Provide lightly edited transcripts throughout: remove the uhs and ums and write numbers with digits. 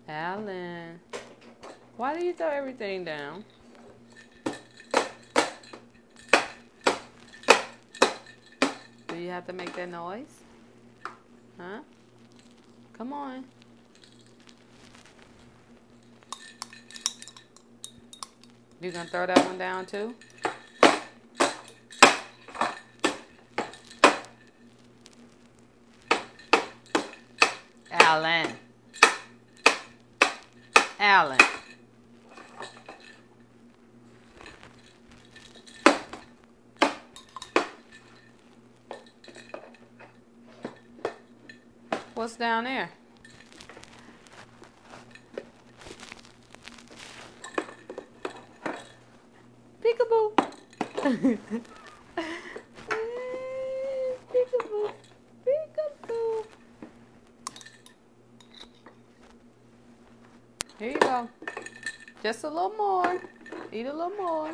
Alan, why do you throw everything down? Do you have to make that noise? Huh? Come on. You gonna throw that one down too? Alan. Alan. What's down there? Peekaboo. Peekaboo. Peekaboo. Here you go. Just a little more. Eat a little more.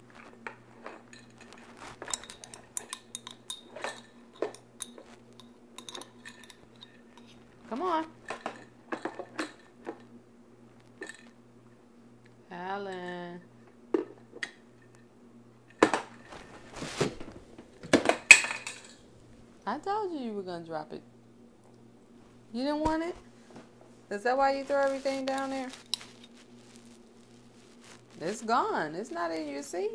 Come on. Alan. I told you were going to drop it. You didn't want it? Is that why you throw everything down there? It's gone. It's not in your seat.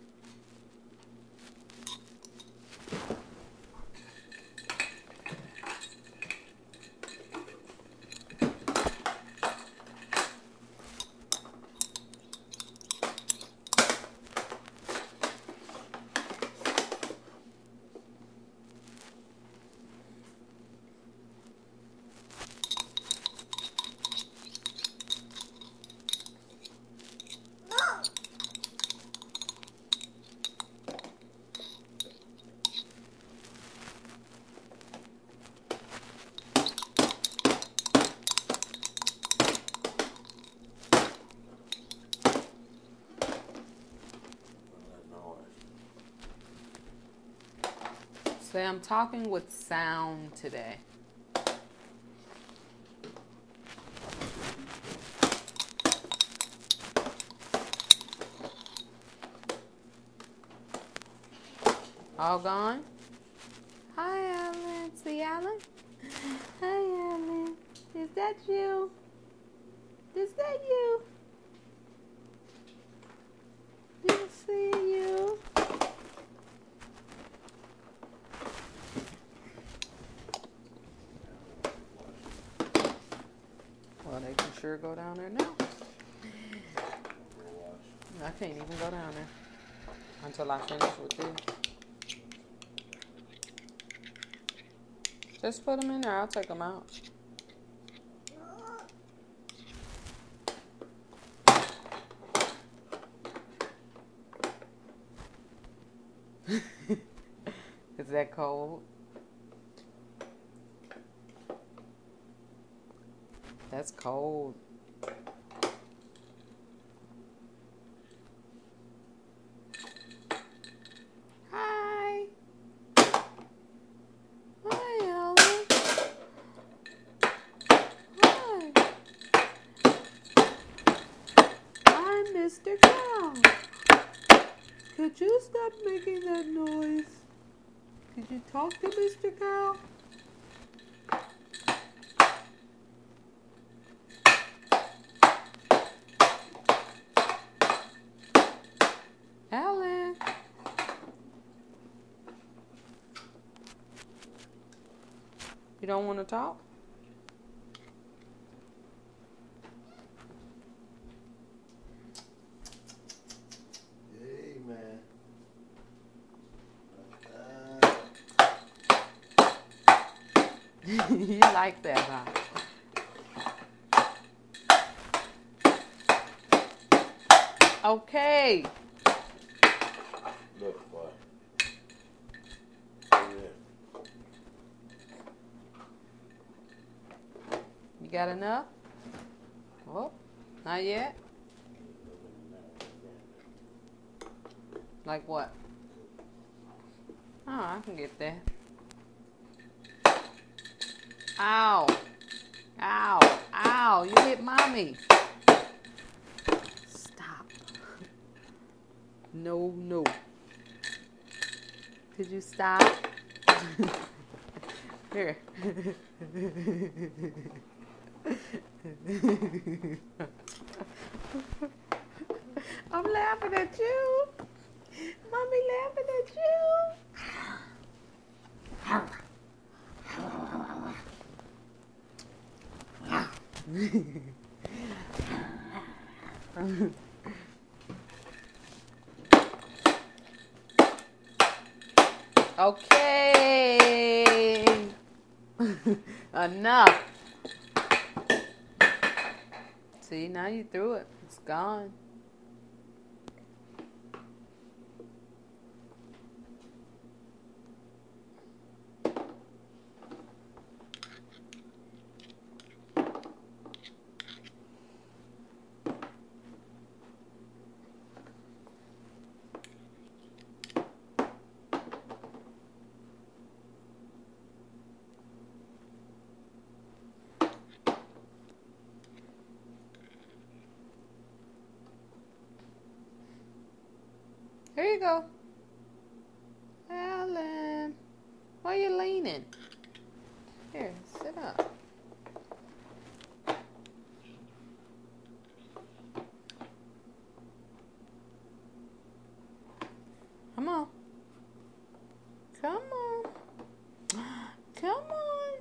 Say I'm talking with sound today. All gone? Hi, Alan. See Alan? Hi, Alan. Is that you? Is that you? You see you? Well, they can sure go down there now. I can't even go down there until I finish with this. Just put them in there. I'll take them out. Is that cold? That's cold. Hi. Hi, Ellen. Hi. I'm Mr. Cow. Could you stop making that noise? Could you talk to Mr. Cow? Alan. You don't want to talk? Hey, man. You like that, huh? Okay. Look, boy. You got enough? Oh, not yet. Like what? Oh, I can get that. Ow. Ow. Ow. You hit mommy. Stop. No, no. Could you stop? Here. I'm laughing at you. Mommy laughing at you. Okay. Enough. See, now you threw it. It's gone. Here you go. Alan, why are you leaning? Here, sit up. Come on. Come on. Come on.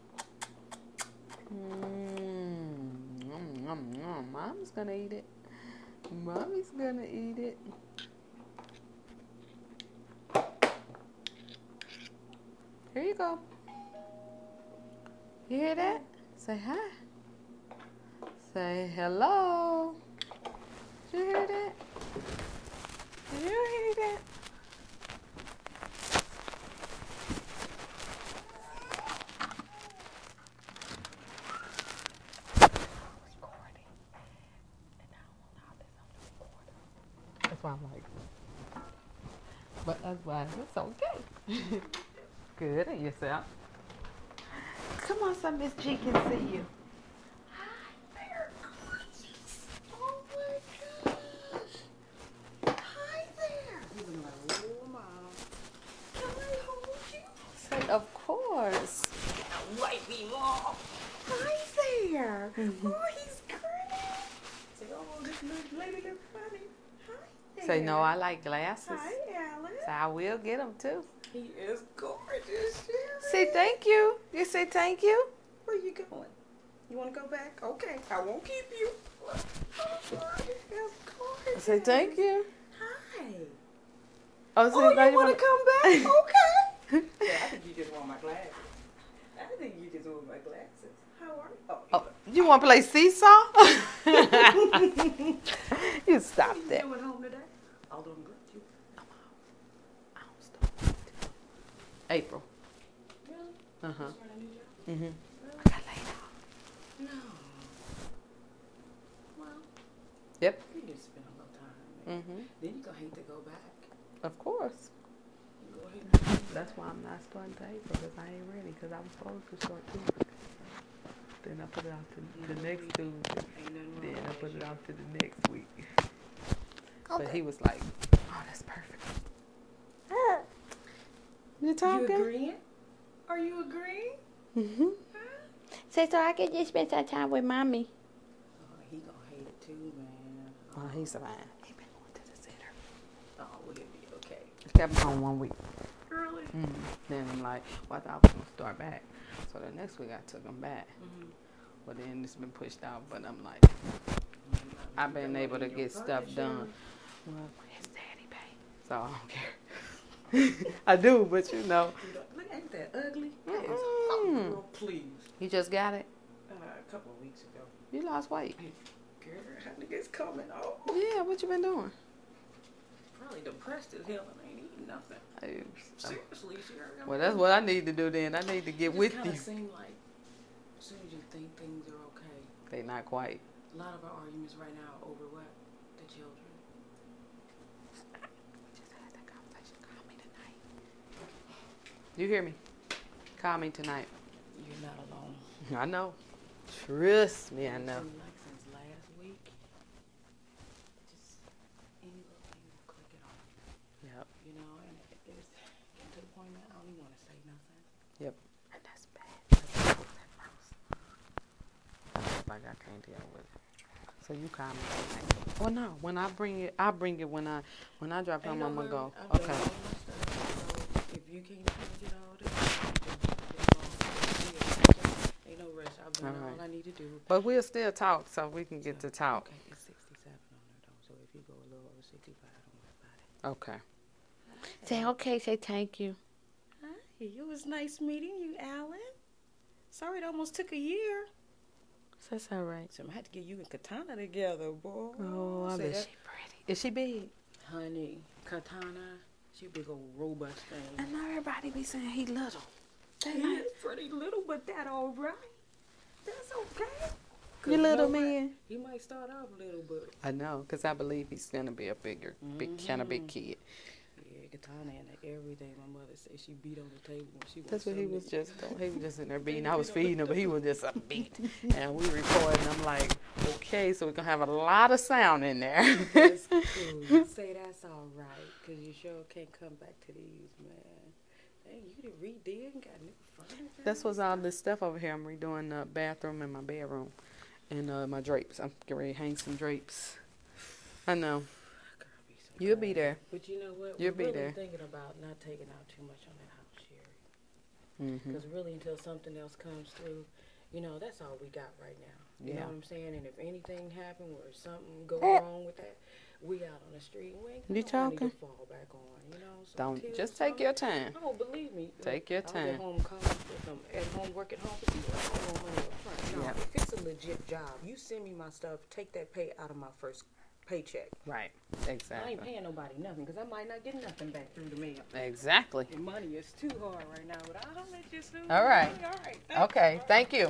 Mom's gonna eat it. Mommy's gonna eat it. Here you go. You hear that? Say hi. Say hello. Did you hear that? Did you hear that? That's why I'm like, but that's why it's okay. Good at yourself. Come on, so Miss G can see you. Hi there, gorgeous. Oh my gosh. Hi there. You're gonna be like, oh, Mom. Can I hold you? Say, of course. Wipe me off. Hi there. Oh, he's pretty. Say, oh, this little lady looks funny. Hi there. Say, no, I like glasses. Hi, Alan. So I will get them too. He is gorgeous, Sherry. Say thank you. You say thank you? Where you going? You want to go back? Okay, I won't keep you. Oh, he is gorgeous. Say thank you. Hi. Oh, so you want to come back? Okay. Yeah, I think you just want my glasses. I think you just want my glasses. How are you? Oh, you want to play seesaw? You stop that. What are you doing home today? I'll do them good. April. Really? Uh-huh. Mm-hmm. Really? I got laid off. No. Well. Yep. You just spend a little time. Mm-hmm. Then you're going to hate to go back. Of course. That's why I'm not starting to April, because I ain't ready, because I was supposed to start Tuesday. Then I put it out to the next Tuesday. Then I put it out to the next week. Okay. But he was like, oh, that's perfect. You talking? You agreeing? Are you agreeing? Mm-hmm. Huh? Say, so I can just spend some time with Mommy. Oh, he gonna hate it too, man. Oh, he's fine. He been going to the center. Oh, will it be okay? Kept him home 1 week. Really? Mm-hmm. Then I'm like, well, I thought I was gonna start back. So the next week I took him back. Mm-hmm. But then it's been pushed out. But I'm like, I've been able to get stuff done. Well, his daddy pay, so I don't care. I do, but you know. Look, ain't that ugly? That is girl, please. You just got it? A couple of weeks ago. You lost weight. Hey, girl, I think it's coming off. Yeah, what you been doing? Probably depressed as hell and ain't eating nothing. Seriously, sure. Well, that's what I need to do then. I need to get with you. It kind of seems like as soon as you think things are okay. They not quite. A lot of our arguments right now are over what? The children. You hear me? Call me tonight. You're not alone. I know. Trust me, I know. Like since last week, just any little thing will click it off. Yep. You know, and it's getting to the point now I don't even want to say nothing. Yep. And that's bad. That's that mouse. Like I can't deal with it. So you call me tonight. Well, no. When I bring it, I'll bring it when I drop home. I'm gonna go. Okay. So if you can't change it all day, ain't no rush. I've done all I need to do. But we'll still talk so we can get to talk. Okay, it's 67 on there though. So if you go a little over 65, don't worry about it. Okay. Say okay. Say thank you. Hi, it was nice meeting you, Alan. Sorry it almost took a year. That's all right. So I had to get you and Katana together, boy. Oh, I bet she pretty. Is she big? Honey, Katana, she a big old robust thing. I know everybody be saying he little. He is pretty little, but that all right. That's okay. You little man. He might start off little, but I know, because I believe he's going to be a big kind of big kid. yeah, Katana and everything. My mother said she beat on the table when she was. That's what he was just doing. He was just in there beating. I was feeding him, but he was just a beat. And we recording. I'm like, okay, so we're going to have a lot of sound in there. That's cool. You say that's all right, because you sure can't come back to these, man. Hey, you done redid and got new furniture. That's what's all this stuff over here. I'm redoing the bathroom and my bedroom. And my drapes. I'm getting ready to hang some drapes. I know. You'll be there. But you know what? You'll We're be really there. thinking about not taking out too much on that house, Sherry. Mm-hmm. Because really, until something else comes through, you know, that's all we got right now. You know what I'm saying? And if anything happened or something go wrong with that, we out on the street. We ain't got no money to fall back on, you know? So Don't just take your time. Oh, believe me. Take your time. I'll get home calm if I'm at home, work at home, because I don't want money up front. No, Yep. if it's a legit job, you send me my stuff, take that pay out of my first paycheck. Right. I Exactly. ain't paying nobody nothing because I might not get nothing back through the mail. Exactly. The money is too hard right now, but I'll let you soon. All right. All right. Okay. Thank you.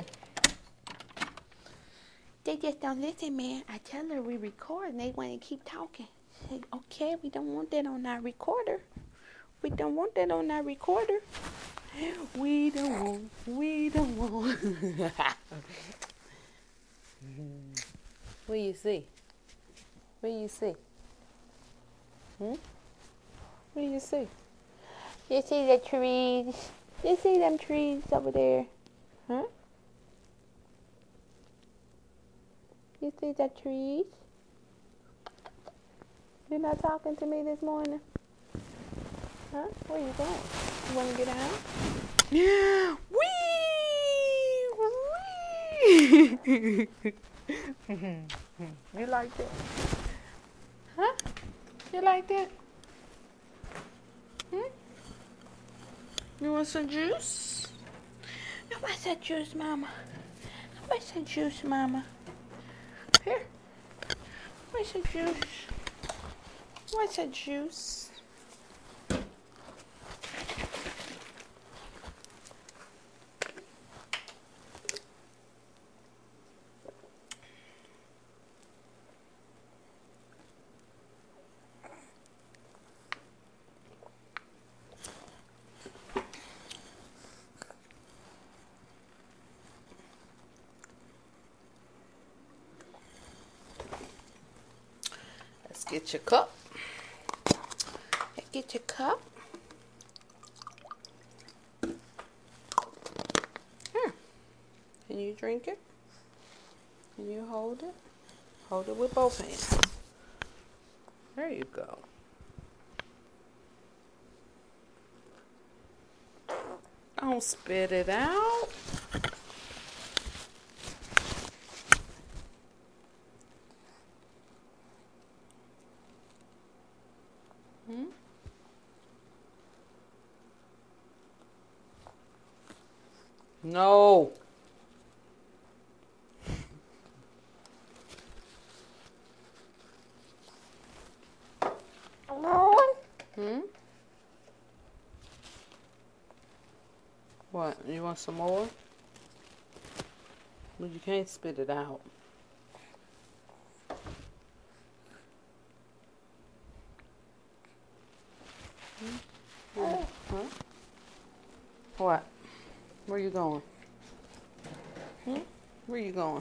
They just don't listen, man. I tell her we record and they want to keep talking. Say, okay, we don't want that on our recorder. We don't want that on our recorder. We don't want. What you see? What you see? What do you see? You see the trees? You see them trees over there? Huh? You see the trees? You're not talking to me this morning? Huh? Where you going? You want to get out? Wee! You like that? Huh? You like that? You want some juice? I want some juice, Mama. I want some juice, Mama. Here. Where's the juice? What's the juice? Get your cup. Get your cup. Here. Can you drink it? Can you hold it? Hold it with both hands. There you go. Don't spit it out. No. What? You want some more? Well, you can't spit it out. Huh? What? Where you going? Where you going?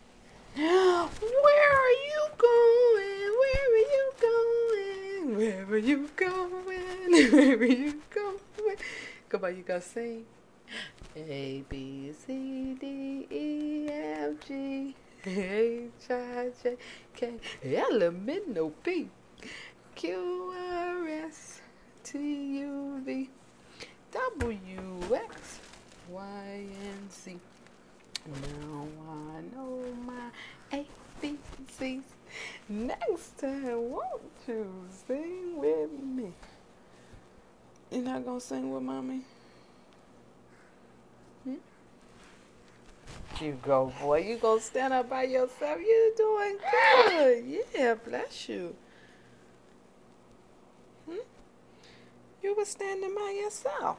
Where are you going? Where are you going? Where are you going? Where are you going? Come on, you gonna sing? A, B, C, D, E, F, G, H, I, J, K, L, M, N, O, P, Q, R, S, T, U, V, W, X, Y, and Z. Now I know my ABCs. Next time, won't you sing with me? You not gonna sing with mommy? You go, boy. You gonna stand up by yourself. You're doing good. Yeah, bless you. You were standing by yourself.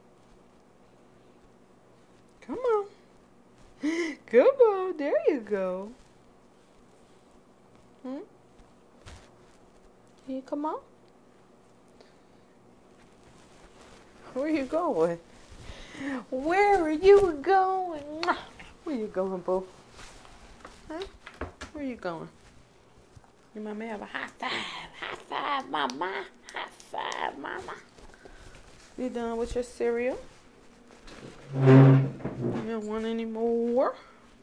Come on. Come on. There you go. Can you come on? Where you going? Where are you going? Where you going, boo? Huh? Where you going? You mama have a high five. High five, mama. High five, mama. You done with your cereal? You don't want any more?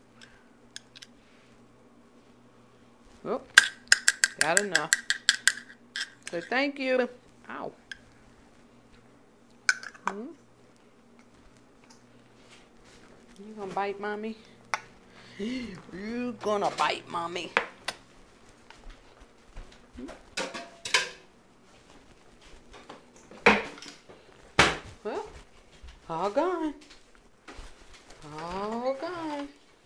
Oh, got enough. Say thank you. Ow. You gonna bite mommy? You gonna bite mommy? Well, all gone. All gone.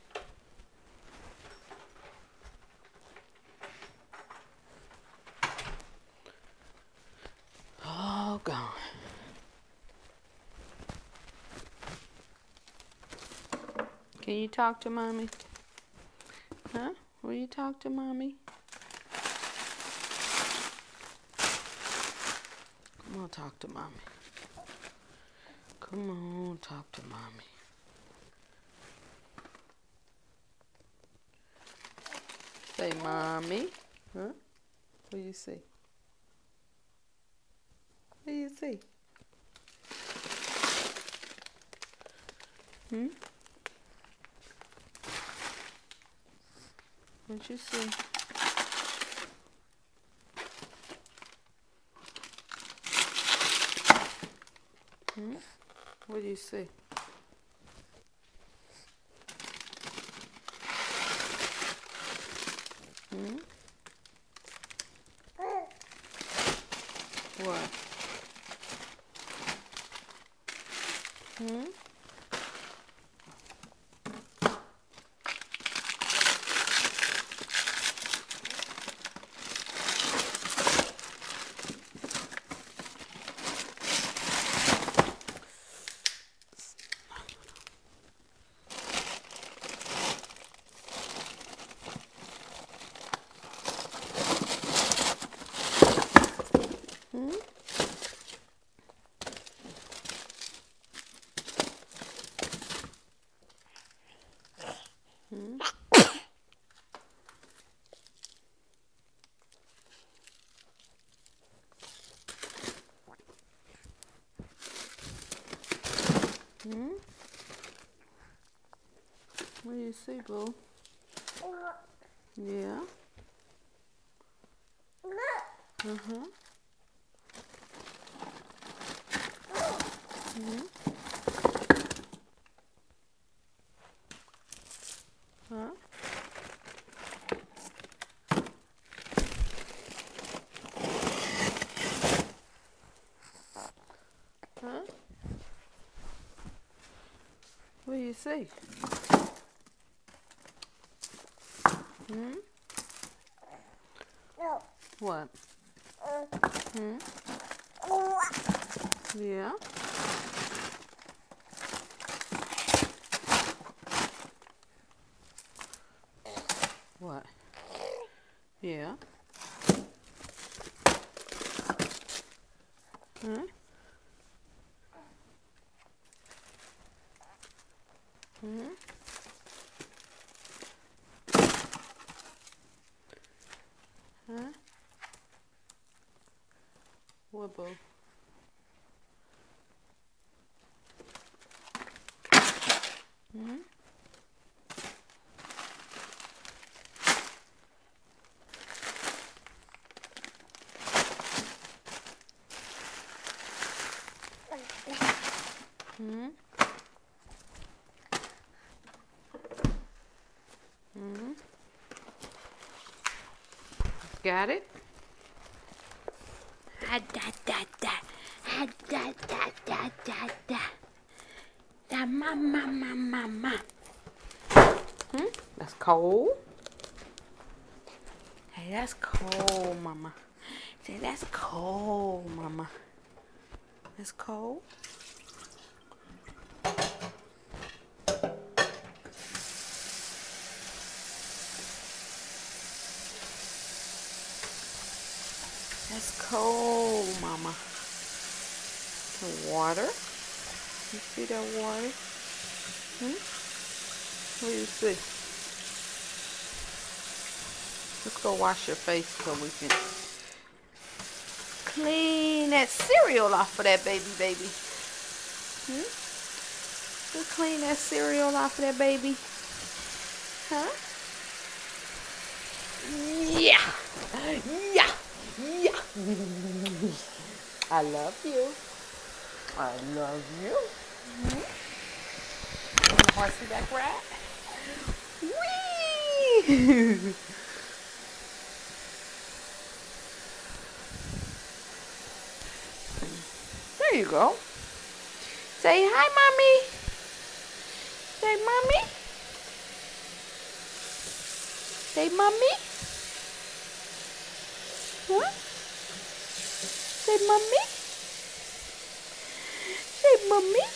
All gone. Can you talk to mommy? Huh? Will you talk to mommy? Come on, talk to mommy. Come on, talk to mommy. Say, mommy. Huh? What do you see? What do you see? What you see? What do you see? What? What do you see, boo? Yeah. Uh-huh. Huh? Huh? What do you see? What? Yeah. What? Yeah. Huh? Huh? What, boo? Hmm? Hmm? Hmm? Got it? Ha da da da. Ha da da da da da. Da ma ma ma ma ma. Hmm? That's cold. Hey, that's cold, mama. Say, that's cold, mama. That's cold. That's cold, mama. The water. You see that water? Hmm? What do you see? Let's go wash your face so we can clean that cereal off of that baby. Hmm? We'll clean that cereal off of that baby. Huh? Yeah. Yeah. Yeah. I love you. I love you. Horseback ride. Whee! There you go. Say hi, mommy. Say mommy. Say mommy. What? Say mommy. Say mommy.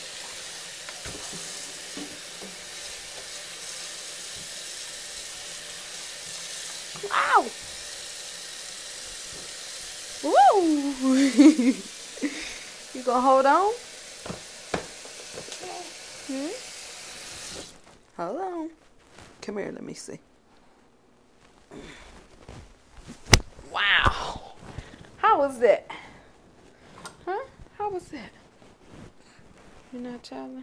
Ow. Woo. You gonna hold on? Hmm? Hold on. Come here, let me see. Wow. How was that? Huh? How was that? You're not telling?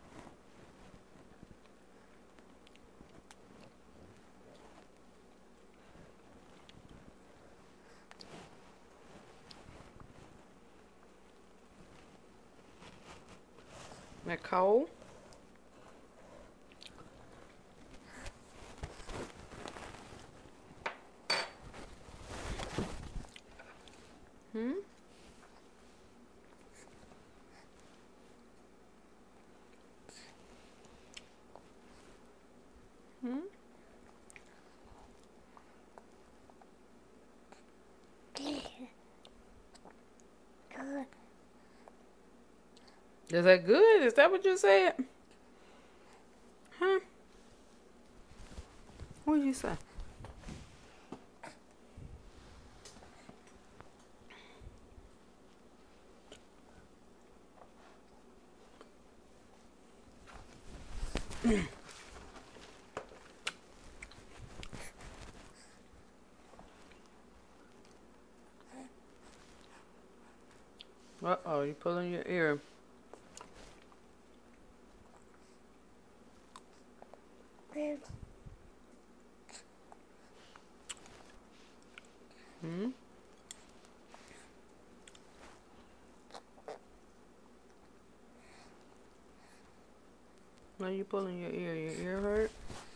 That cold? Hmm? Hmm? Is that good? Is that what you said? Huh? What did you say? Uh-oh, you pulling your ear. Hmm? Why are you pulling your ear? Your ear hurt?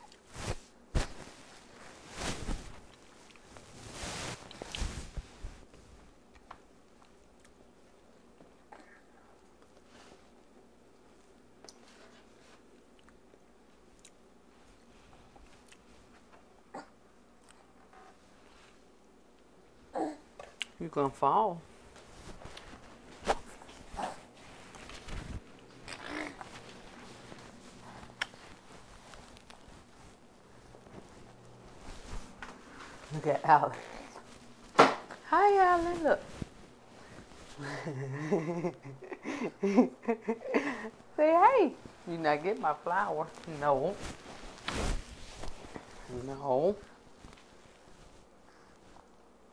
You're gonna fall. Look at Alan. Hi, Alan. Look. Say hey. You not get my flower. No. No.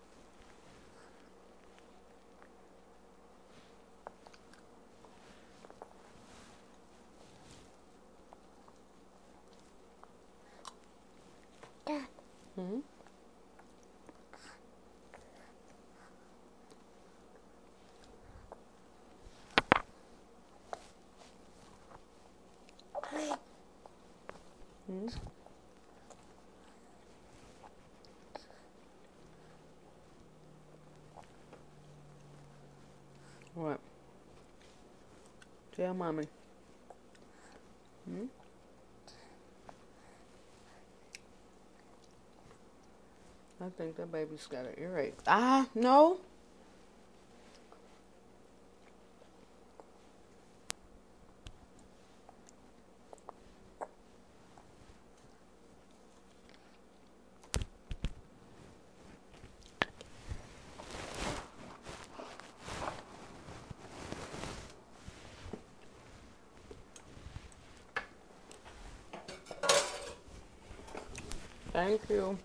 Hmm? Hmm? What? Tell mommy. Hmm? I think that baby's got an earache. Ah, no. Thank you.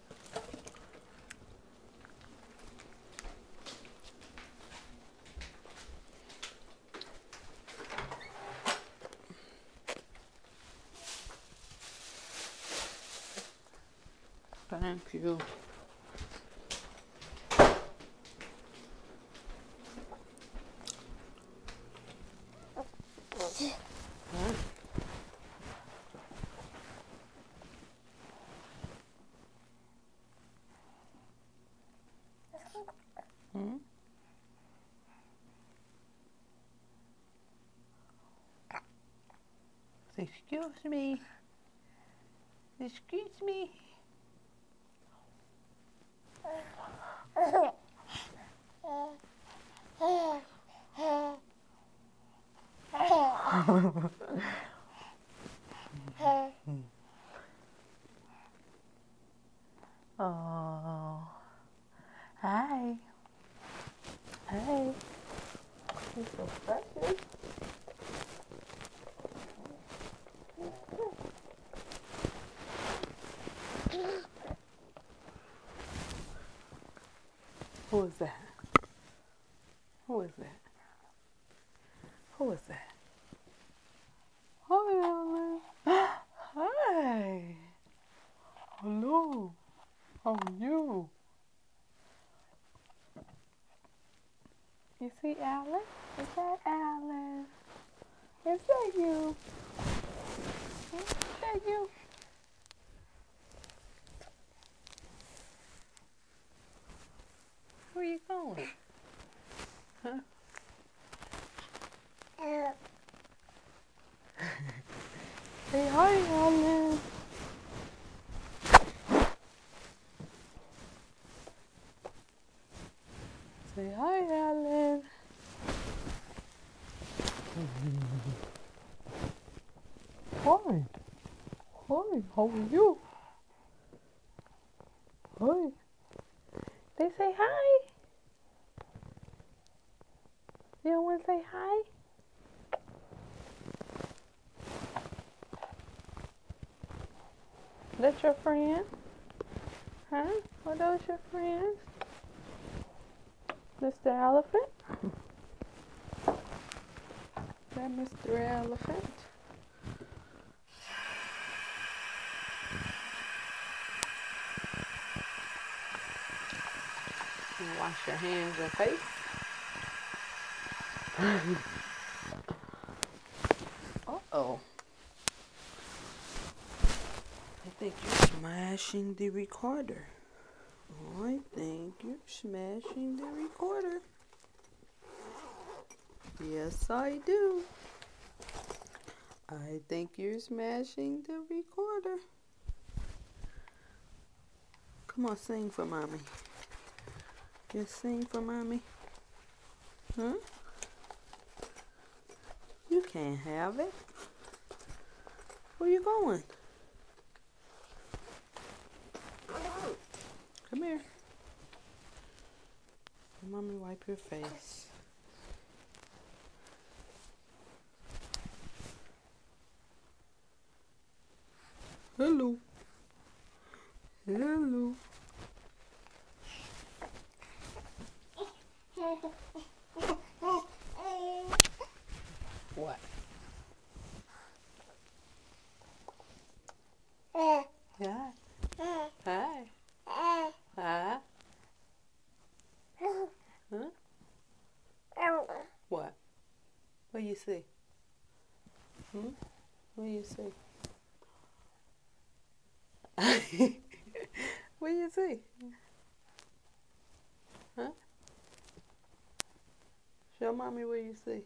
Thank you. Huh? Hmm? Excuse me. Excuse me. Oh. Hi. Hey. You're so precious. Who is that? Who is that? Who is that? Hi, Ellen. Hi. Hello. How are you? You see Alice? Is that Alice? Is that you? Is that you? Where you going? Huh? Say hi, Alice. Say hi, Alice. Hi. Hi, how are you? Hi. They say hi. You don't want to say hi? That's your friend? Huh? Are those your friends? Mr. Elephant? Is that Mr. Elephant? You wash your hands and face. Uh-oh. I think you're smashing the recorder. I think you're smashing the recorder. Yes, I do. I think you're smashing the recorder. Come on, sing for mommy. Just sing for mommy. Huh? You can't have it. Where you going? Come here. Mommy, wipe your face. Hello. Hello. What? Yeah. Huh? see? What do you see? What do you see? Huh? Show mommy what you see.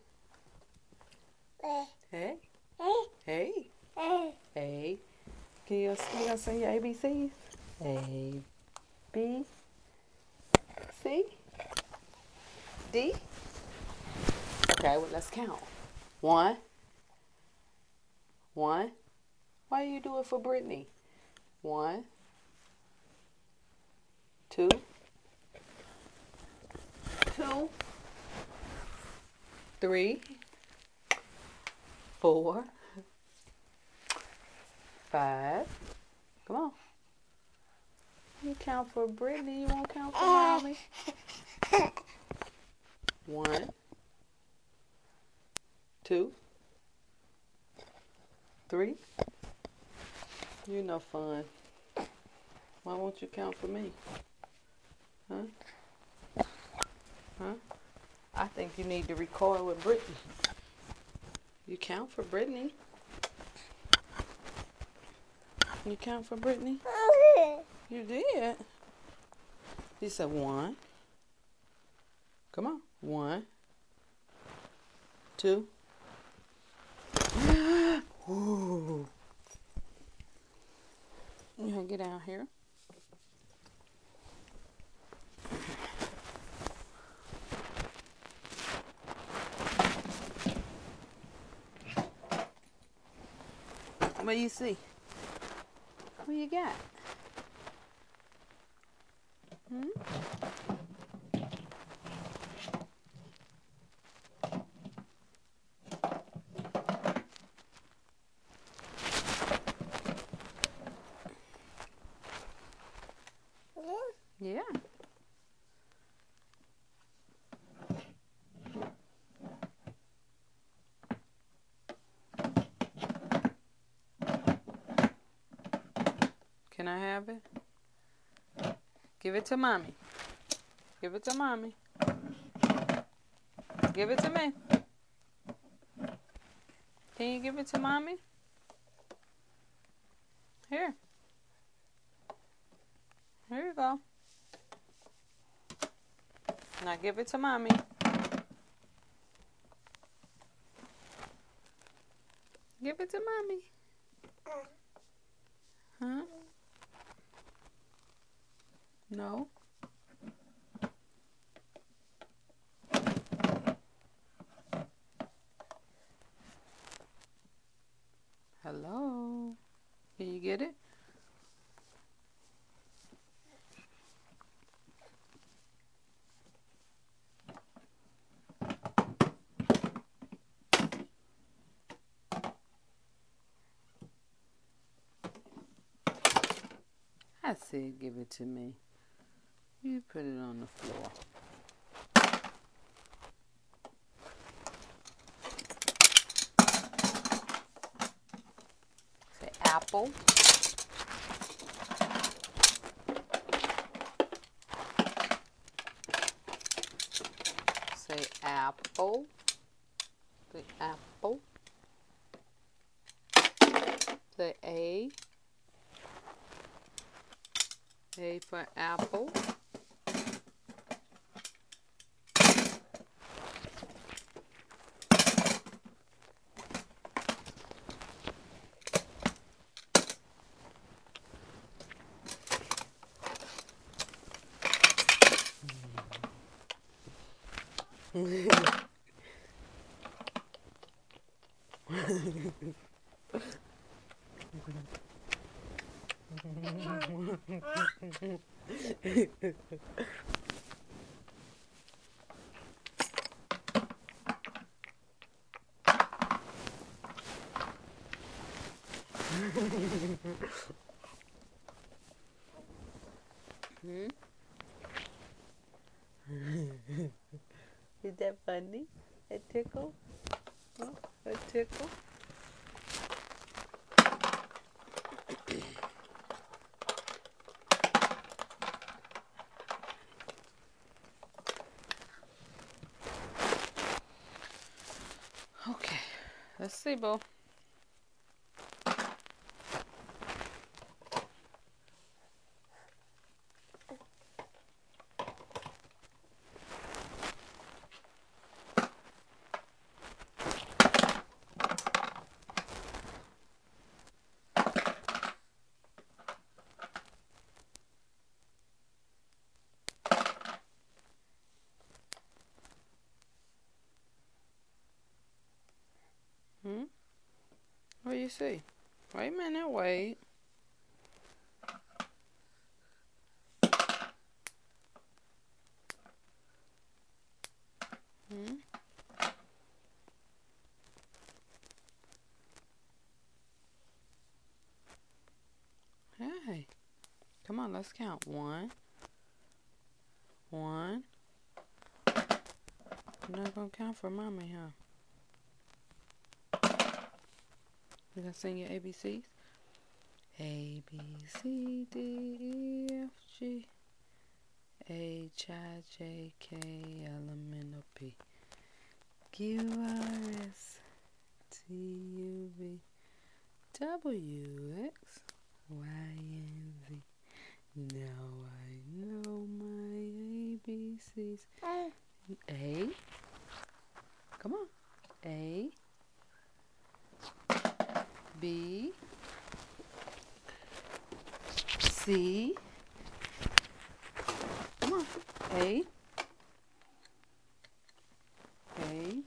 Hey. Hey. Hey. Can you say your ABCs? A, B, C, D. Okay, well, let's count. 1. Why you do it for Brittany? 1, 2, 2, 3, 4, 5. Come on. You count for Brittany, you won't count for mommy. 1, 2, 3. You're no fun. Why won't you count for me? Huh? I think you need to record with Brittany. You count for Brittany. You count for Brittany? You did. You said 1. Come on. 1, 2. Ooh. You gonna get down here? What do you see? What you got? Yeah. Can I have it? Give it to mommy. Give it to mommy. Give it to me. Can you give it to mommy? Here. Here you go. Now give it to mommy. Give it to mommy. Huh? No. Hello. Can you get it? I said give it to me. You put it on the floor. Say apple. Say apple. Say apple. Say A. A for apple. Is that funny? A tickle? Oh, a tickle? Okay. Let's see, boo. What do you see? Wait a minute, wait. Hey, come on, let's count. 1. You're not gonna count for mommy, huh? You gonna sing your ABCs? A, B, C, D, E, F, G, H, I, J, K, L, M, N, O, P, Q, R, S, T, U, V, W, X, Y, and Z. Now I know my ABCs. A. Come on. A. B. C. Come on. A. A.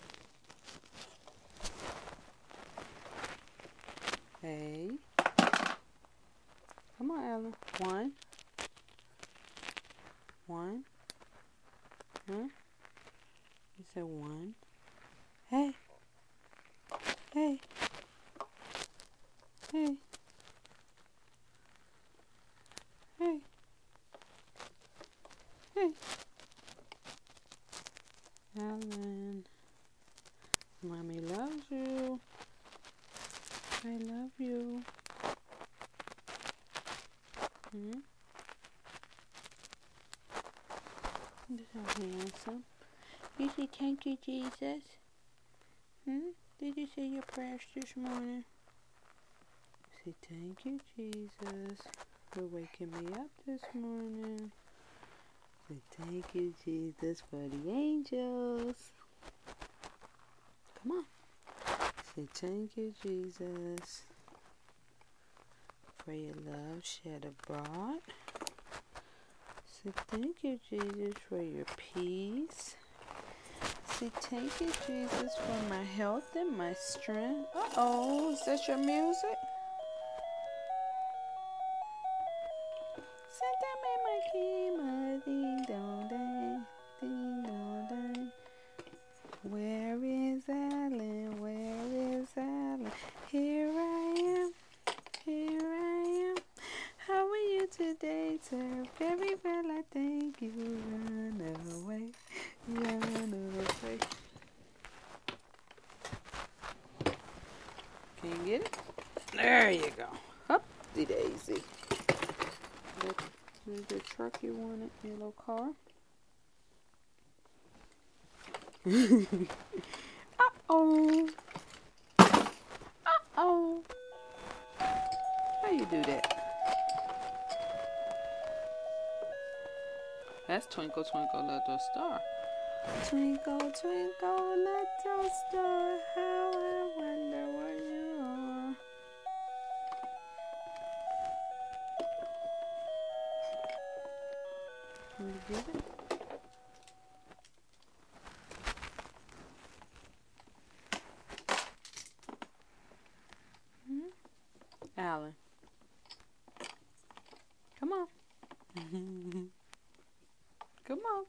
A. Come on, Ellen. 1. 1. Huh? You said 1. Hey. Hey. Hey. Hey. Hey. Ellen. Mommy loves you. I love you. You're so handsome. You say thank you, Jesus? Did you say your prayers this morning? Say thank you, Jesus, for waking me up this morning. Say thank you, Jesus, for the angels. Come on. Say thank you, Jesus, for your love shed abroad. Say thank you, Jesus, for your peace. Say thank you, Jesus, for my health and my strength. Uh-oh, is that your music? Santa me my kima, ding dong dang, ding dong dang. Where is Alan? Where is Alan? Here I am, here I am. How are you today, sir? Very well, I thank you. Run away, run away. Can you get it? There you go. Up the daisy. There's the truck you wanted, your little car. Uh-oh. Uh-oh. How you do that? That's Twinkle, Twinkle, Little Star. Twinkle, twinkle, little star, how I wonder where you are. Can you get it? Alan. Come on. Come on.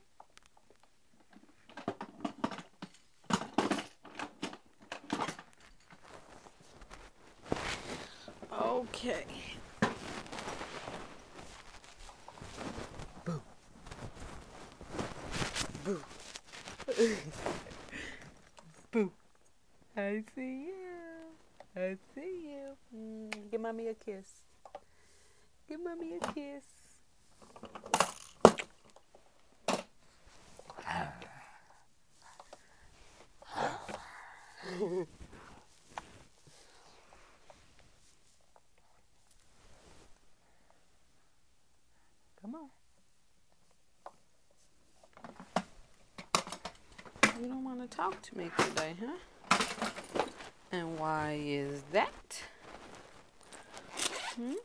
Okay. Boo. Boo. Boo. I see you. I see you. Give mommy a kiss. Give mommy a kiss. You don't want to talk to me today, huh? And why is that? Hmm?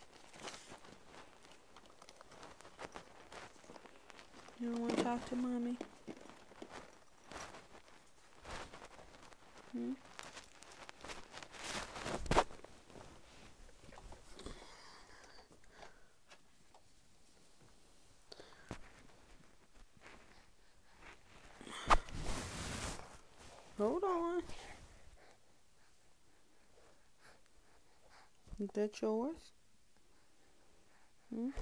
You don't want to talk to mommy? Hmm? Hold on. Is that yours? Hmm?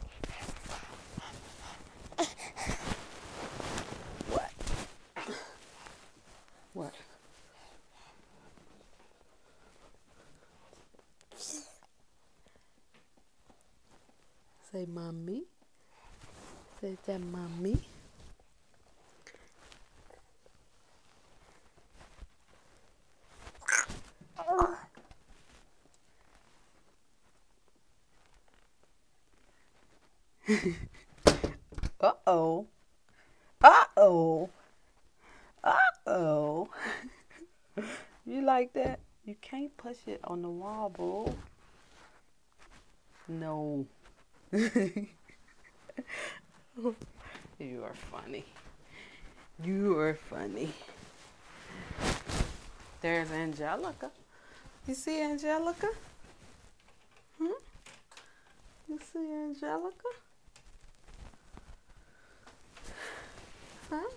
What? What? Say mommy. Say that mommy. Uh-oh. Uh-oh. Uh-oh. You like that? You can't push it on the wall, boo. No. You are funny. You are funny. There's Angelica. You see Angelica? Hmm? You see Angelica? Huh?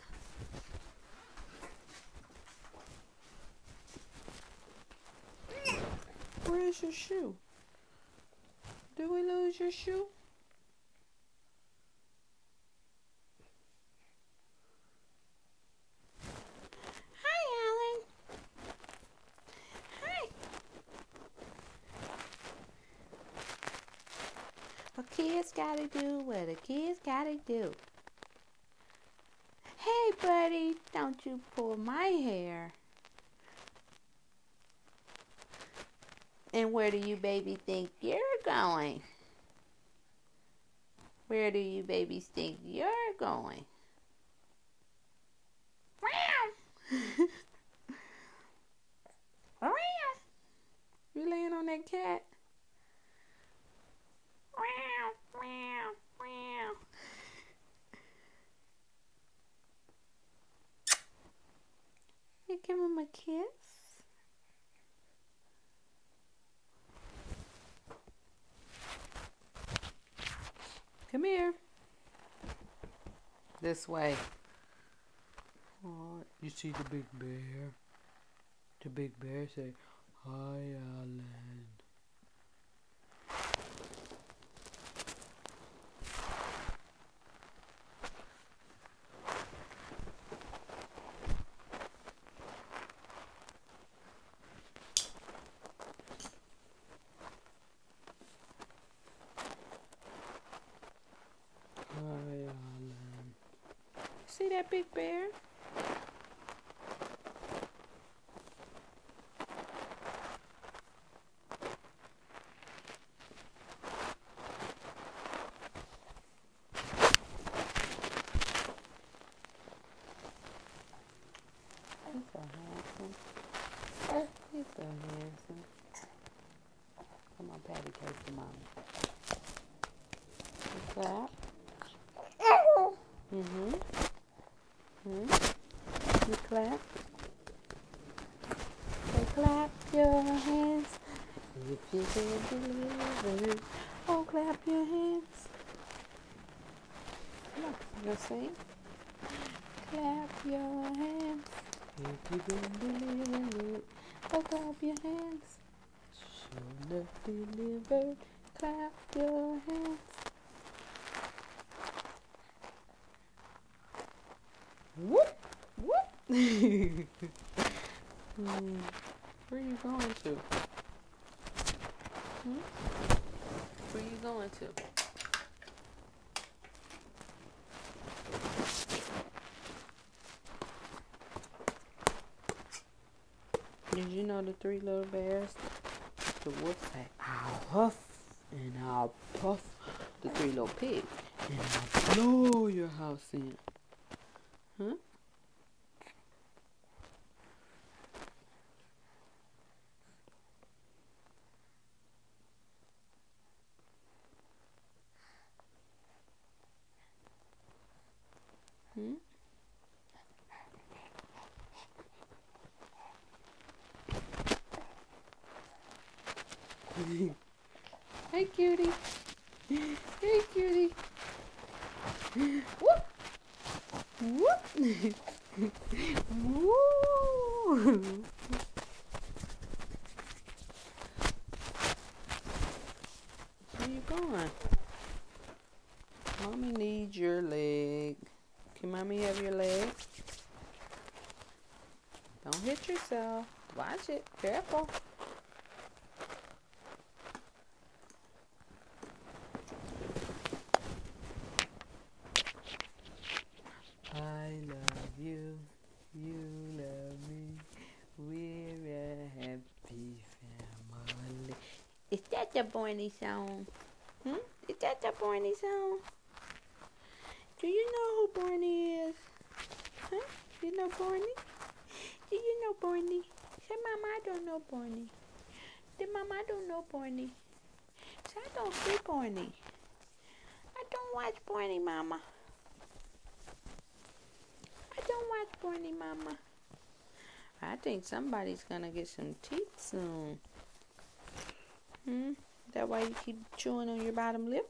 Where's your shoe? Did we lose your shoe? Hi, Alan. Hi. A kid's gotta do what a kid's gotta do. Hey, buddy, don't you pull my hair. And where do you baby think you're going? Where do you babies think you're going? You laying on that cat? You give him a kiss? Come here. This way. Oh, you see the big bear? The big bear say, "Hi, Alan." Hi, Alan. See that big bear? He's so handsome. He's so handsome. Come on, patty cake to mommy. You clap. Mm-hmm. You clap. So clap your hands if you can believe it. Oh, clap your hands. Come on, you gonna sing? Clap your hands if you can believe it. Oh, clap your hands. Sure enough delivered. Clap your hands. Whoop, whoop. Where are you going to? Where are you going to? Did you know the three little bears? The wolf say, "I'll huff and I'll puff." The three little pigs, and I'll blow your house in. Huh? Hmm? Hey, cutie. Hey, cutie. Whoop. Whoop. Woo. Where you going? Mommy needs your leg. Can mommy have your leg? Don't hit yourself. Watch it. Careful. I love you. You love me. We're a happy family. Is that the Barney song? Is that the Barney song? Do you know who Barney is? Huh? You know Barney? Do you know Barney? Say, Mama, I don't know Barney. Say, Mama, I don't know Barney. Say, I don't see Barney. I don't watch Barney, Mama. I don't watch Barney, Mama. I think somebody's gonna get some teeth soon. Is that why you keep chewing on your bottom lip?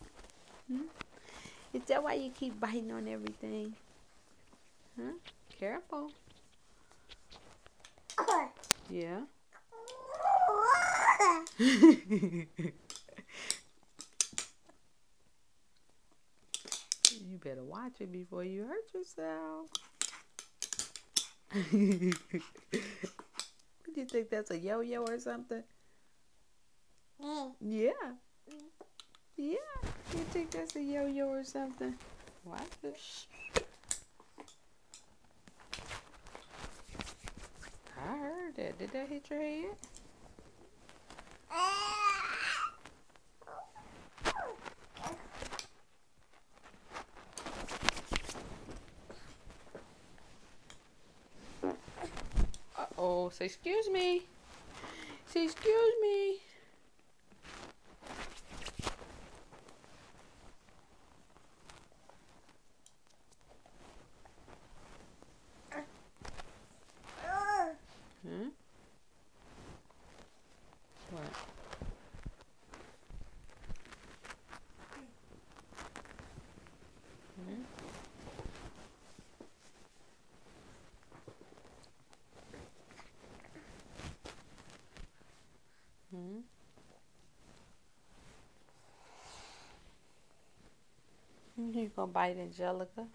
Is that why you keep biting on everything? Huh? Careful. Yeah. You better watch it before you hurt yourself. What do you think, that's a yo-yo or something? Yeah. Yeah. You think that's a yo-yo or something? Watch it. I heard that. Did that hit your head? Uh-oh. Say, excuse me. Say, excuse me. Hmm? What? Hmm? Hmm? You gonna bite Angelica?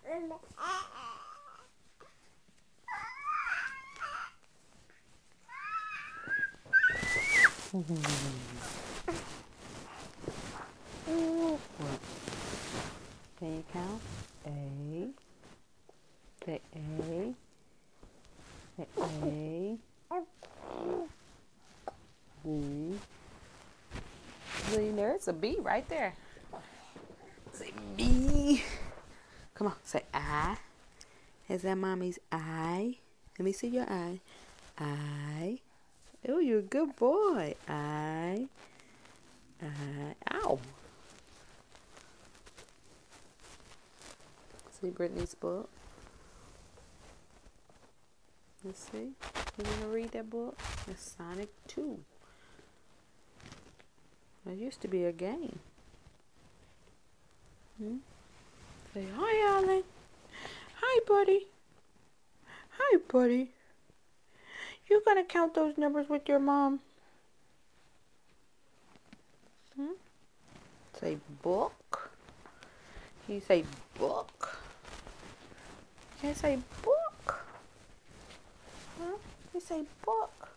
What? Can you count? A. Say A. Say A. B. See, there's a B right there. Say B. Come on, say I. Is that mommy's eye? Let me see your eye. I. Oh, you're a good boy. I. Ow. See Brittany's book. Let's see. You want to read that book? It's Sonic 2. It used to be a game. Say, hi, Alan. Hi, buddy. Hi, buddy. You gonna count those numbers with your mom? Say book. Can you say book? Can you say book? Huh? You say book.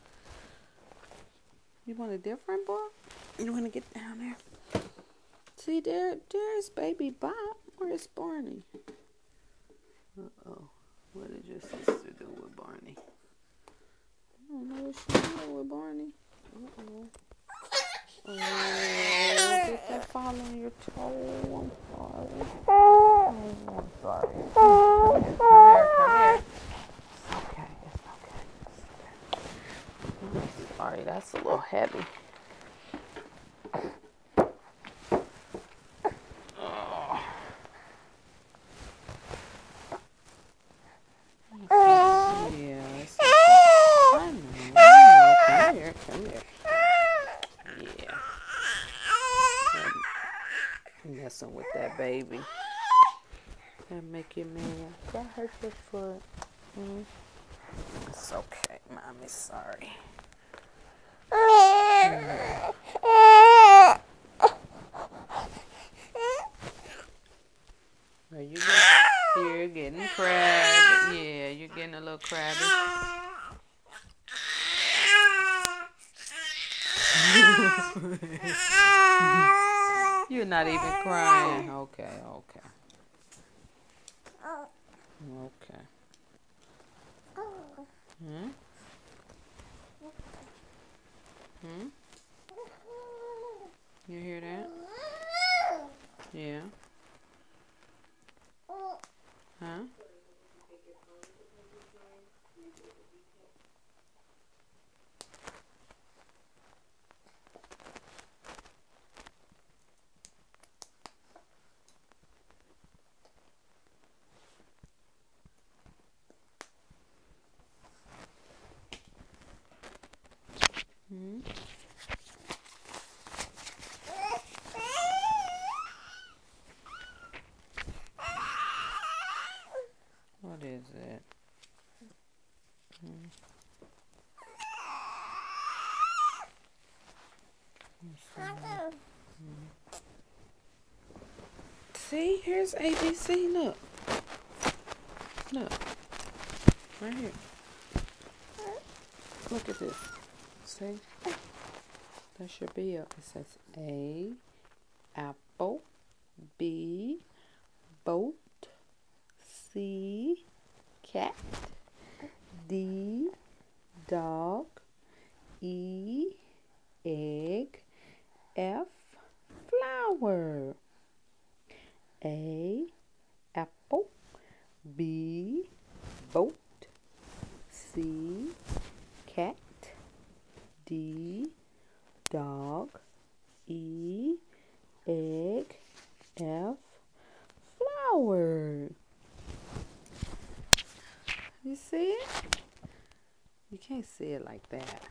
You want a different book? You want to get down there? See, there's baby Bob. Where's Barney? Uh-oh. What did your sister do with Barney? I don't know what she did with Barney. Uh-oh. Oh, get that fall on your toe. I'm sorry. Oh, I'm sorry. Come here. It's okay. I'm sorry, that's a little heavy. mad, baby. That make you mad. That hurt your foot. It's okay, Mommy. Sorry. Are you you're getting crabby. Yeah, you're getting a little crabby. You're not even crying. Okay. Okay. You hear that? Yeah. Huh? What is it? See, here's ABC. Look. Right here. Look at this. See? That should be up. It says A, apple, B, boat, C, cat, D, dog, E, egg, F, flower. A, apple, B, boat, C, cat, D, dog, E, egg, F, flower. You see it? You can't see it like that.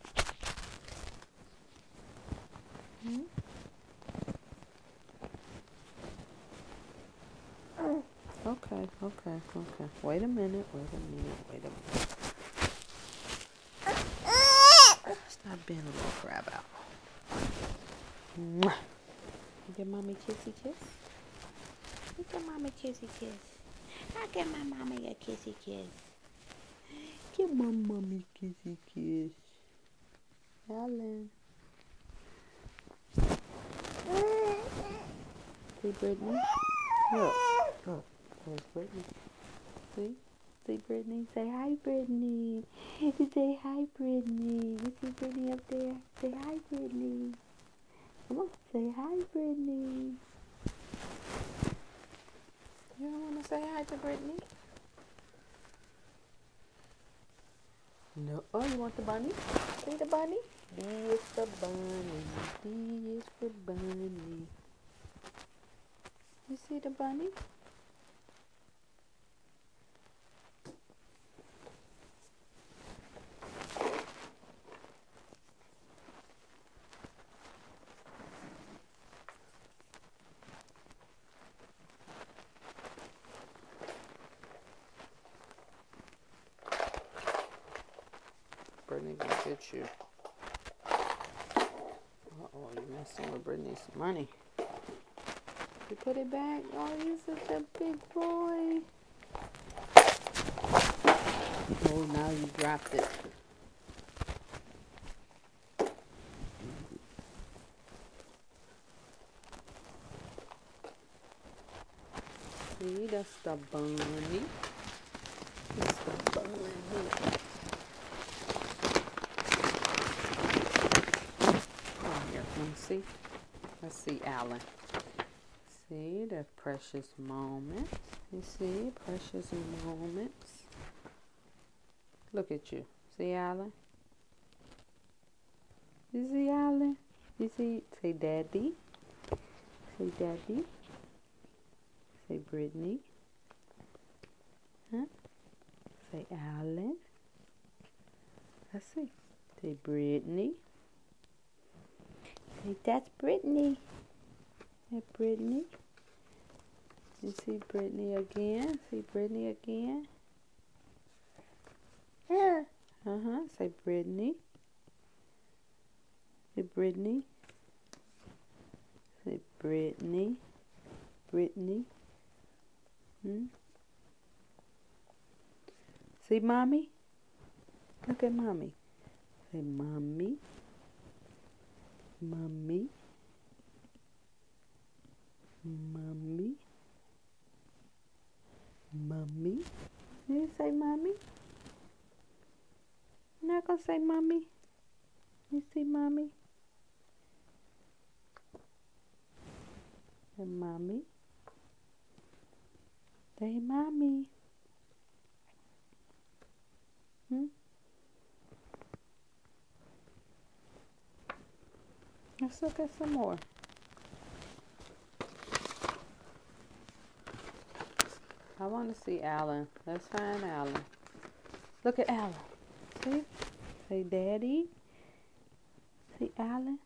Okay. Wait a minute. Stop being a little crab out. Mwah. Give mommy kissy kiss. Give mommy kissy kiss. I'll give my mommy a kissy kiss. Give my mommy kissy kiss. Alan. See Brittany? Look. There's Brittany. See Brittany? Say hi, Brittany. Say hi, Brittany. You see Brittany up there? Say hi, Brittany. Come on, say hi, Brittany. You don't want to say hi to Brittany? No. Oh, you want the bunny? See the bunny? B is for bunny. B is for bunny. You see the bunny? Brittany can get you. Uh-oh, you're messing with Brittany's money. You put it back. Oh, you're such a big boy. Oh, now you dropped it. See, that's the bunny. That's the bunny. See? Let's see Alan. See the precious moments. You see precious moments. Look at you. See Alan? You see Alan? You see? Say daddy. Say daddy. Say Brittany. Huh? Say Alan. Let's see. Say Brittany. Say, that's Brittany. That Brittany. You see Brittany again? See Brittany again? Yeah. Say Brittany. Say Brittany. Say Brittany. Brittany. See Mommy? Look at Mommy. Say Mommy. Mommy. Mommy. Mommy. You say Mommy? You're not gonna say Mommy? You see Mommy? Say Mommy. Say Mommy. Let's look at some more. I want to see Alan. Let's find Alan. Look at Alan. See? Say Daddy. See Alan?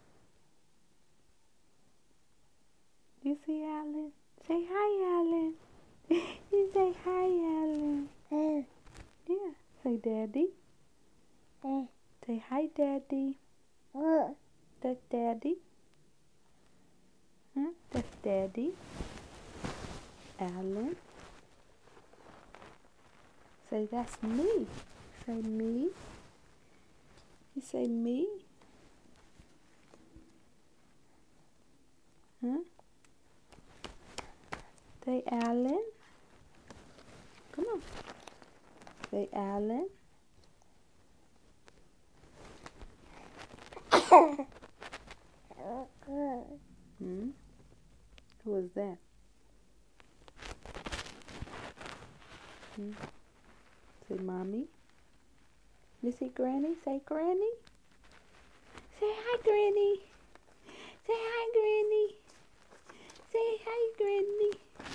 You see Alan? Say hi, Alan. You say hi, Alan. Yeah. Say Daddy. Say hi, Daddy. That's Daddy. That's Daddy. Alan. Say that's me. Say me. You say me. Say Alan. Come on. Say Alan. Who is that? Say Mommy. You see Granny? Say Granny. Say hi, Granny. Say hi, Granny. Say hi, Granny.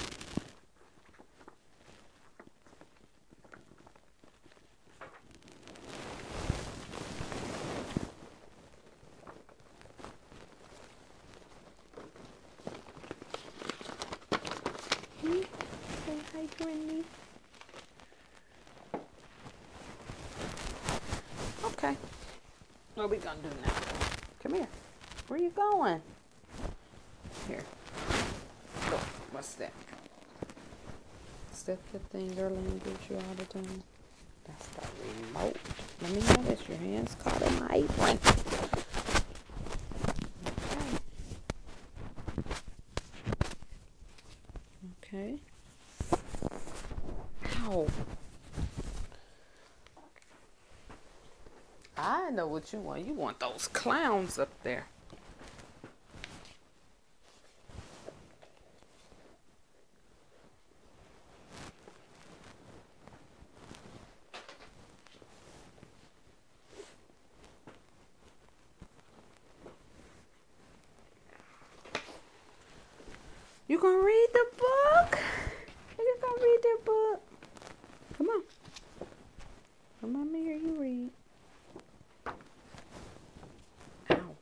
Say hi, Granny. Okay. What are we gonna do now? Come here. Where you going? Here. Look, what's that? Is that the thing Darlene gives you all the time? That's the remote. Let me know that your hand's caught in my apron. Okay. Ow. I know what you want. You want those clowns up there. You gonna read the book? You gonna read the book? Come on. Come on, here you read. Ow.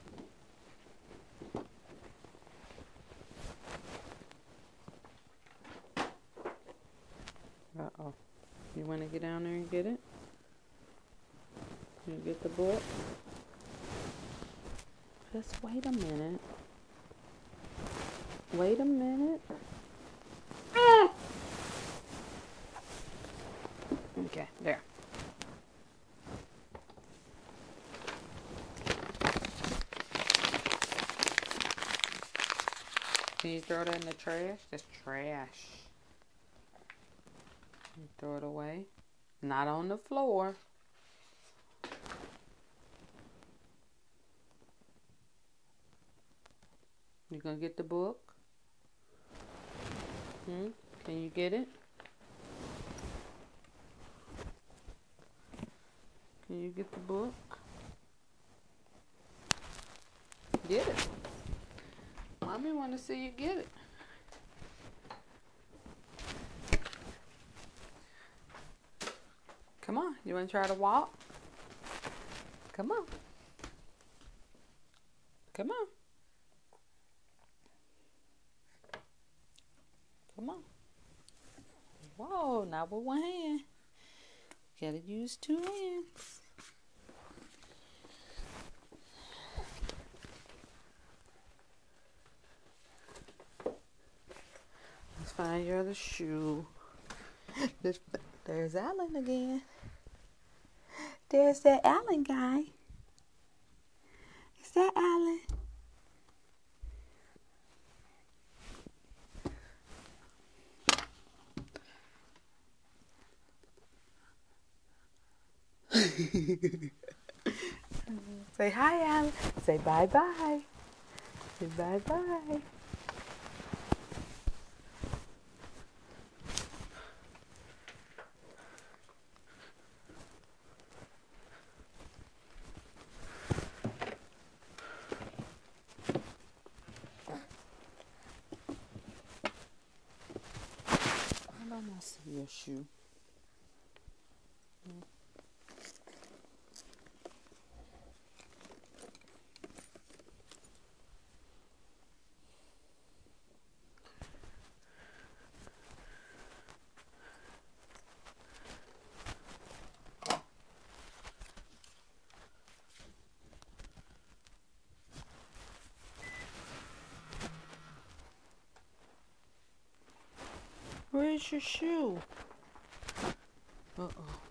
Uh-oh. You wanna get down there and get it? You get the book? Just wait a minute. Wait a minute. Okay, there. Can you throw that in the trash? That's trash. You throw it away. Not on the floor. You gonna get the book? Can you get it? Can you get the book? Get it. Mommy want to see you get it. Come on. You want to try to walk? Come on. Come on. Come on. Whoa, not with one hand. Gotta use two hands. Let's find your other shoe. There's Alan again. There's that Alan guy. Is that Alan? Say hi, Alan. Say bye-bye. Say bye-bye. I don't see your shoe. Where's your shoe? Uh-oh.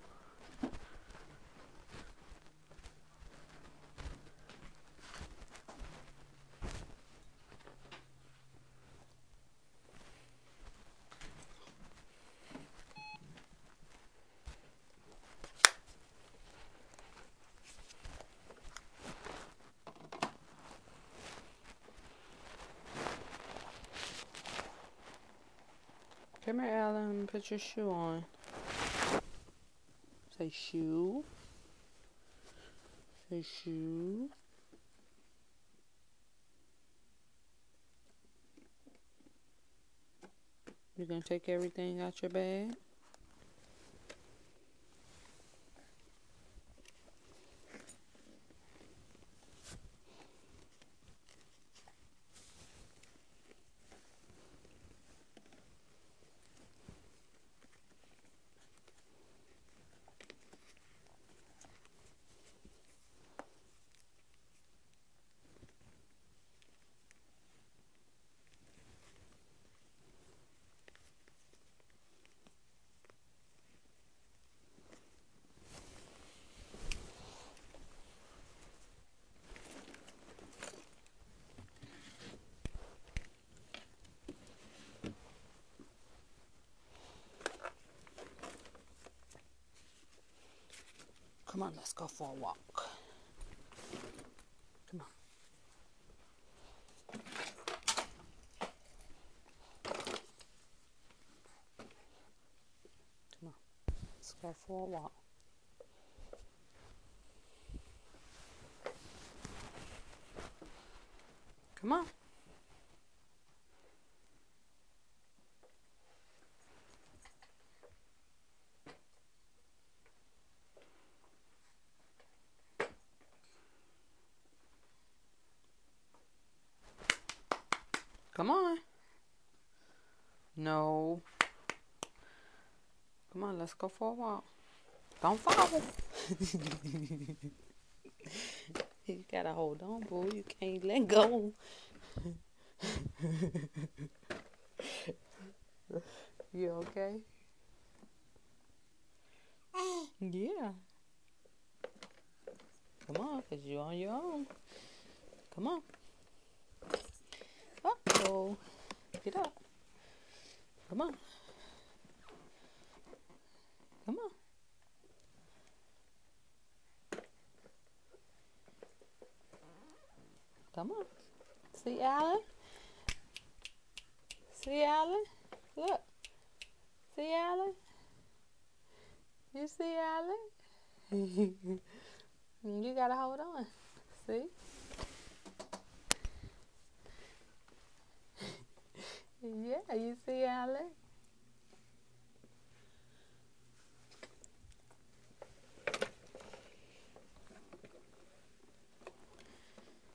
Come here, Alan. Put your shoe on. Say shoe. Say shoe. You gonna take everything out your bag? Come on, let's go for a walk. Come on. Come on. Let's go for a walk. Come on. Come on. No. Come on, let's go for a walk. Don't fall. You gotta hold on, boo. You can't let go. You okay? Yeah. Come on, because you're on your own. Come on. Uh-oh. Get up. Come on. Come on. Come on. See Alan? See Alan? Look. See Alan? You see Alan? You gotta hold on. See? Yeah, you see Alan?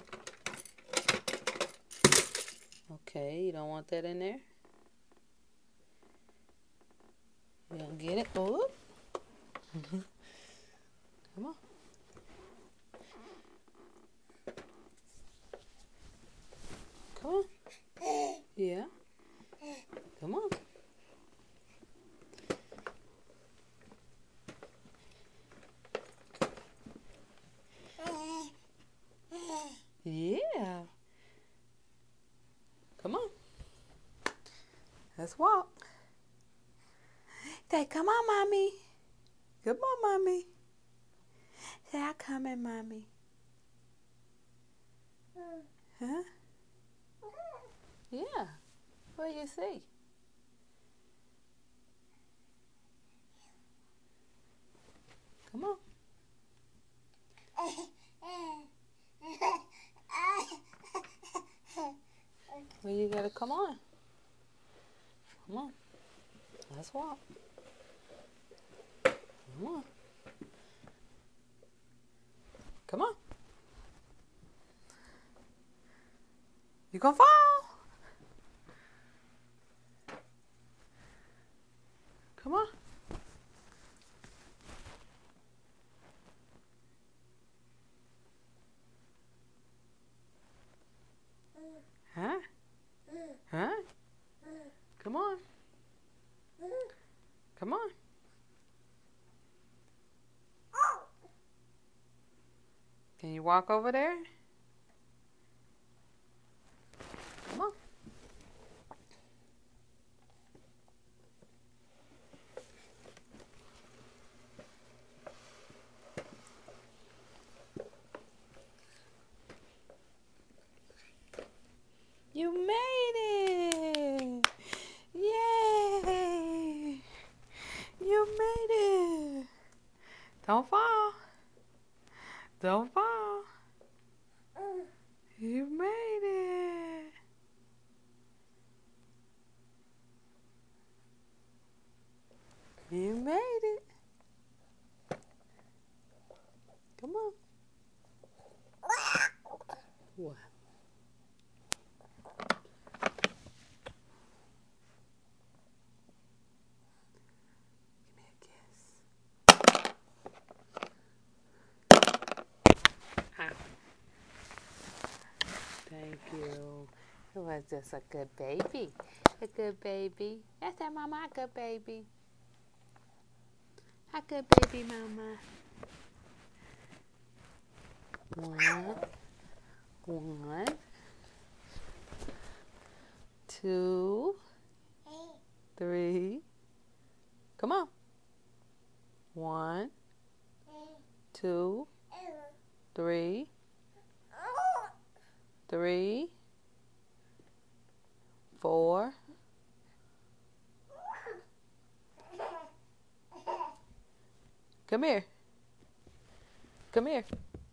Okay, you don't want that in there? Get it? Oh. Come on. Come on. Yeah. Come on. Yeah. Come on. Let's walk. Say, come on, Mommy. Come on, Mommy. Say, I'm coming, Mommy. Huh? Yeah. What do you see? Come on. Well, you gotta come on. Come on. Let's walk. Come on. Come on. You gonna fall? Come on. Huh? Huh? Come on. Come on. Can you walk over there? Come on. You made it! Yay! You made it! Don't fall. Don't fall. You made it. You made it. Come on. What? Give me a kiss. Ah. Thank you. It was just a good baby. A good baby. That's that, Mama. A good baby. A good baby, Mama. One, 2, 3. Come on. 1, 2, 3, 3, 4. Come here. Come here.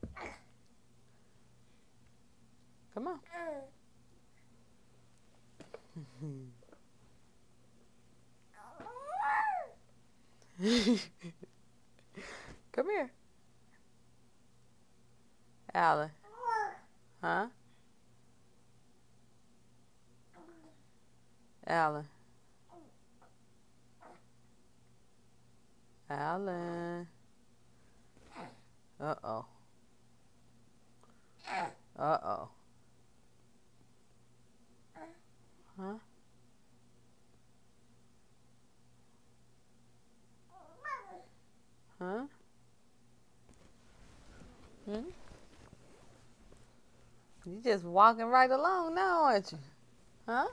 Come on. Come here. Alan. Huh? Alan. Alan. Uh-oh. Uh-oh. Huh? Huh? Hmm? You just walking right along now, aren't you? Huh?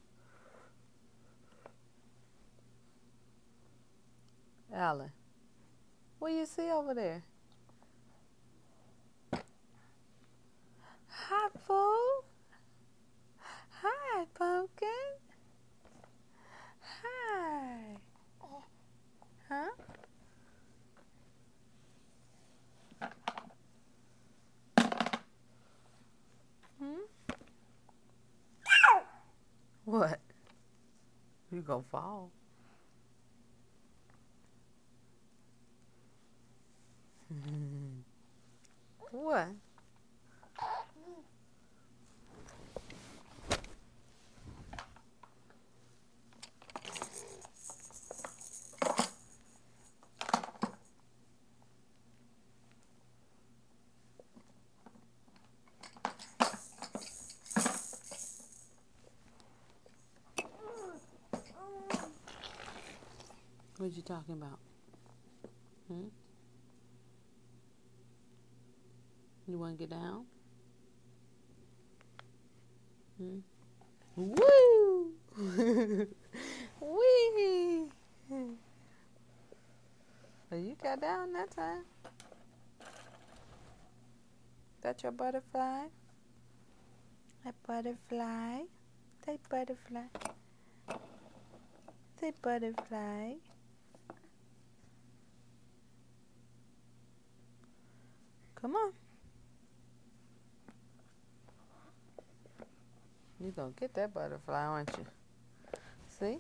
Alan, what do you see over there? Hi, Pooh. Hi, Pumpkin. Hi. Huh? Hmm? What? You gonna fall. What? What you talking about? You want to get down? Woo! Wee! Well, you got down that time. That your butterfly? That butterfly? Say butterfly. Say butterfly. Come on. You're going to get that butterfly, aren't you? See?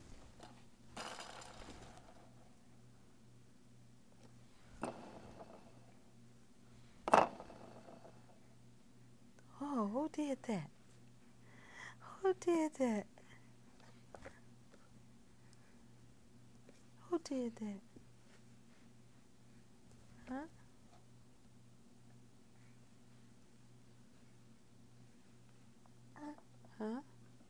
Oh, who did that? Who did that? Who did that? Huh? Huh?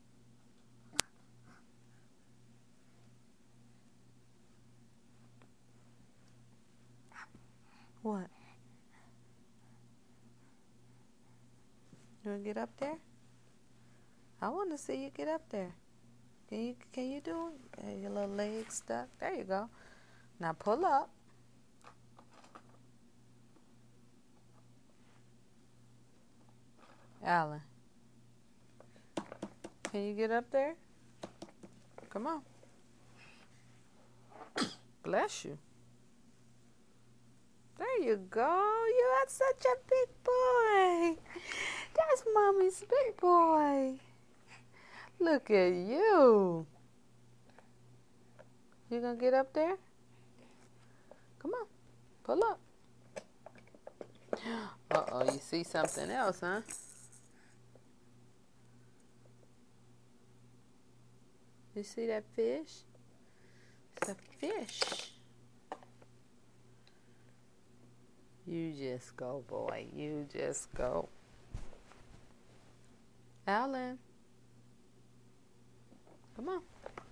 What? You want to get up there? I want to see you get up there. Can you do it? Your little legs stuck. There you go. Now pull up. Alan, can you get up there? Come on. Bless you. There you go. You are such a big boy. That's Mommy's big boy. Look at you. You gonna get up there? Come on. Pull up. Uh-oh, you see something else, huh? You see that fish? It's a fish. You just go, boy. You just go. Alan. Come on.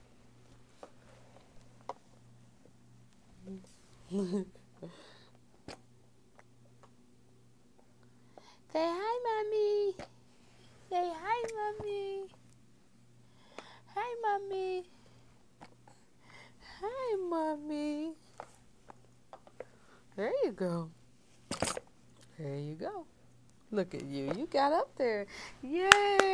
Say hi, Mommy. Say hi, Mommy. Hi, Mommy. Hi, Mommy. There you go. There you go. Look at you. You got up there. Yay!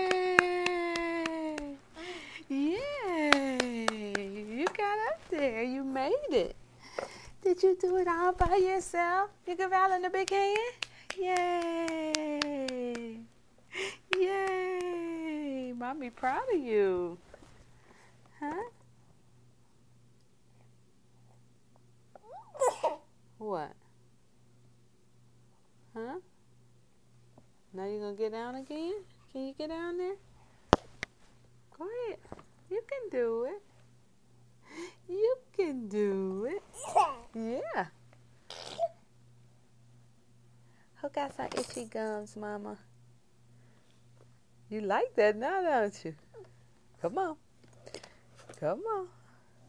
Yay! You got up there. You made it. Did you do it all by yourself? You give Alan a big hand? Yay! Yay! Mommy proud of you. Huh? What? Huh? Now you gonna get down again? Can you get down there? Go ahead. You can do it. You can do it. Yeah. Who got some itchy gums, Mama? You like that now, don't you? Come on. Come on.